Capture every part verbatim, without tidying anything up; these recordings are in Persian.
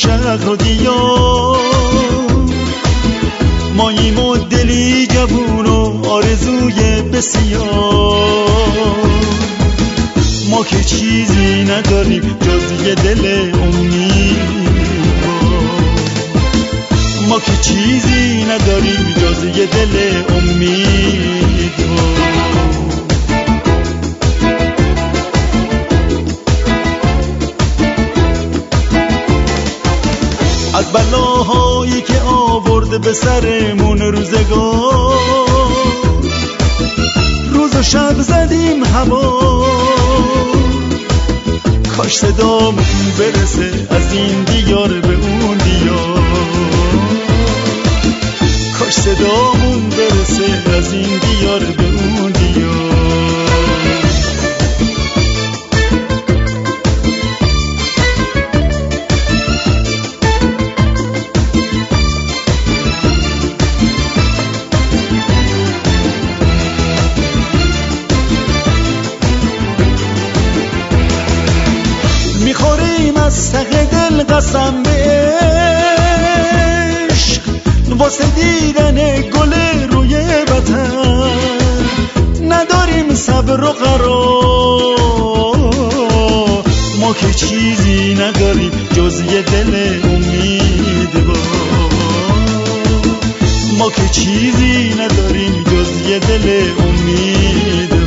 شهر و دیار، ماییم و دلی جوون و آرزوی بسیار. ما که چیزی نداریم جز یه دل امیدوار، ما که چیزی نداریم جز یه دل امیدوار. از بلاهایی که آورده به سرمون روزگار، روز و شب زدیم هوا، کاش صدامون برسه از این دیار به اون دیار، کاش صدامون برسه از این دیار به اون دیار. میخوریم از ته دل قسم به عشق، واسه دیدن گل روی وطن نداریم صبر و قرار. ما که چیزی نداریم جز یه دل امیدوار، ما که چیزی نداریم جز یه دل امیدوار.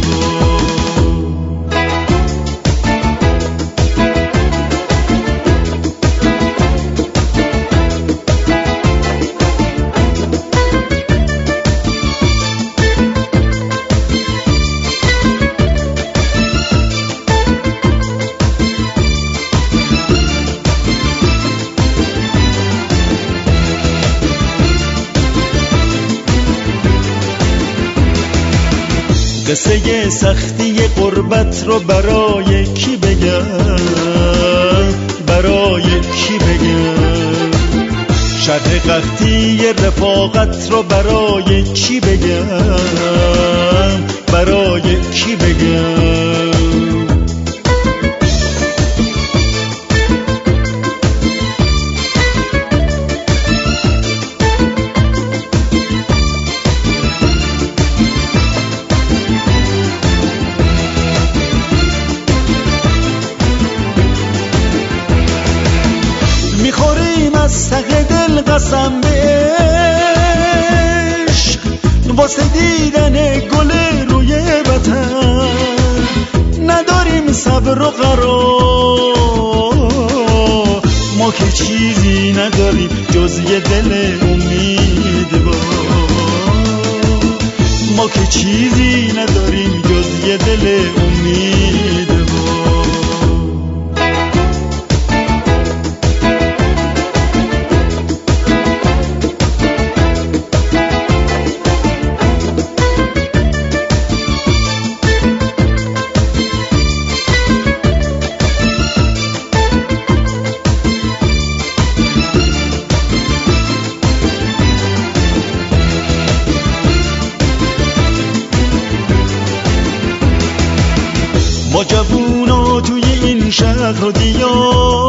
قصه سختی غربت رو برای کی بگم، برای کی بگم؟ شرح قحطی رفاقت رو برای کی بگم، برای کی بگم؟ میخوریم از ته دل قسم به عشق، واسه دیدن گل روی وطن نداریم صبر و قرار. ما که چیزی نداریم جز یه دل امیدوار، ما که چیزی نداریم جز یه دل امیدوار. ما جوونا توی این شهر و دیار،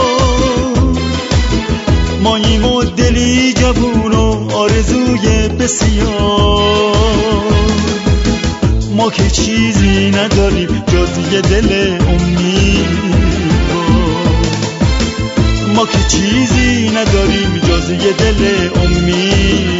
ماییم و دلی جوون و آرزوی بسیار. ما که چیزی نداریم جز یه دل امیدوار، ما که چیزی نداریم جز یه دل امید.